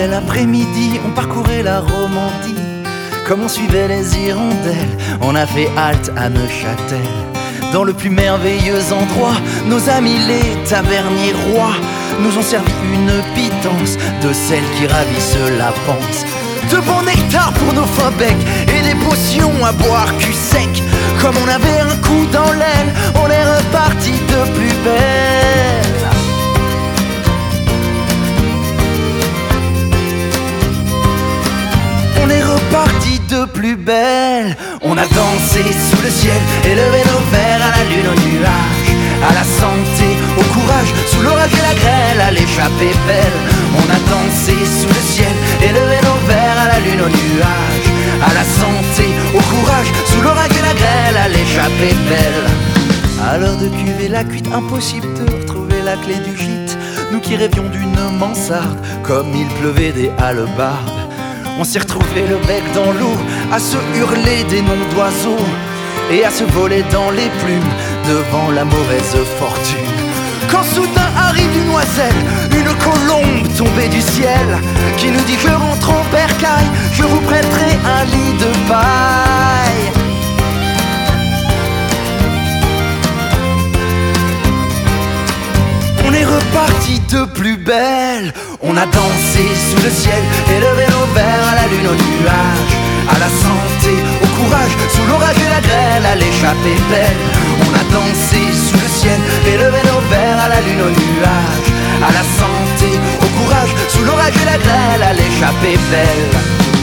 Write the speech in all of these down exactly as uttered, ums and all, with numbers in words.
bel après-midi, on parcourait la Romandie. Comme on suivait les hirondelles, on a fait halte à Neuchâtel. Dans le plus merveilleux endroit, nos amis les taverniers rois nous ont servi une pitance de celles qui ravissent la panse. De bon nectar pour nos fins becs et des potions à boire cul sec. Comme on avait un coup dans l'aile, on est reparti de plus belle. On est reparti de plus belle. On a dansé sous le ciel, élevé nos verres à la lune, au nuage, à la santé, au courage, sous l'orage et la grêle, à l'échappée belle. On a dansé sous le ciel, élevé nos verres à la lune, au nuage, à la santé, au courage, sous l'orage et la grêle, à l'échappée belle. À l'heure de cuver la cuite, impossible de retrouver la clé du gîte. Nous qui rêvions d'une mansarde, comme il pleuvait des hallebardes. On s'est retrouvé le bec dans l'eau, à se hurler des noms d'oiseaux et à se voler dans les plumes devant la mauvaise fortune. Quand soudain arrive une oiselle, une colombe tombée du ciel, qui nous dit: je rentre en bercail, je vous prêterai un lit de paille. On est reparti de plus belle. On a dansé sous le ciel, élevé nos verres à la lune, au nuage, à la santé, au courage, sous l'orage et la grêle, à l'échappée belle. On a dansé sous le ciel, élevé nos verres à la lune, au nuage, à la santé, au courage, sous l'orage et la grêle, à l'échappée belle.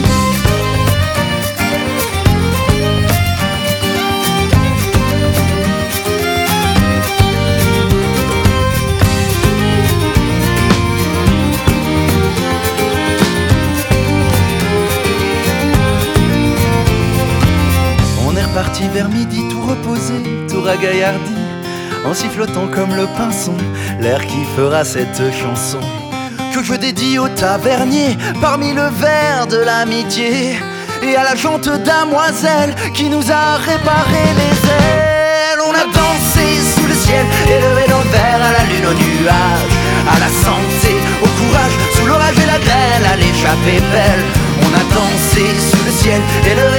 Parti vers midi, tout reposé, tout ragaillardi, en sifflotant comme le pinson l'air qui fera cette chanson que je dédie au tavernier parmi le verre de l'amitié, et à la jante damoiselle qui nous a réparé les ailes. On a dansé sous le ciel, élevé nos verres à la lune, au nuage, à la santé, au courage, sous l'orage et la grêle, à l'échappée belle. On a dansé sous le ciel, élevé